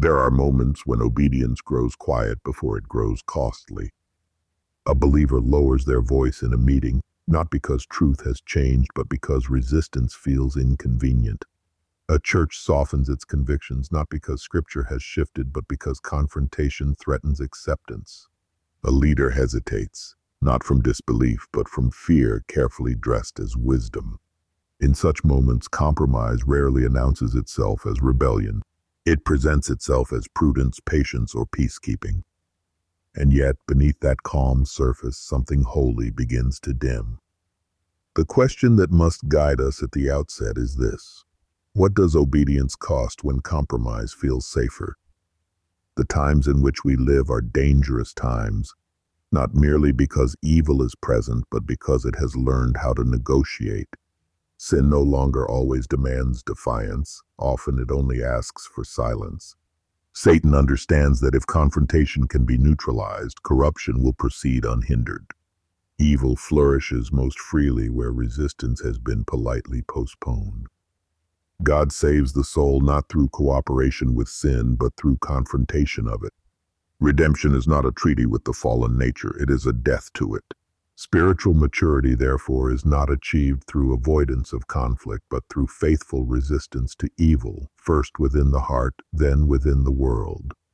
There are moments when obedience grows quiet before it grows costly. A believer lowers their voice in a meeting, not because truth has changed, but because resistance feels inconvenient. A church softens its convictions not because scripture has shifted, but because confrontation threatens acceptance. A leader hesitates, not from disbelief, but from fear carefully dressed as wisdom. In such moments, compromise rarely announces itself as rebellion. It presents itself as prudence, patience, or peacekeeping. And yet, beneath that calm surface, something holy begins to dim. The question that must guide us at the outset is this: what does obedience cost when compromise feels safer? The times in which we live are dangerous times, not merely because evil is present, but because it has learned how to negotiate. Sin no longer always demands defiance. Often it only asks for silence. Satan understands that if confrontation can be neutralized, corruption will proceed unhindered. Evil flourishes most freely where resistance has been politely postponed. God saves the soul not through cooperation with sin, but through confrontation of it. Redemption is not a treaty with the fallen nature, it is a death to it. Spiritual maturity, therefore, is not achieved through avoidance of conflict, but through faithful resistance to evil, first within the heart, then within the world.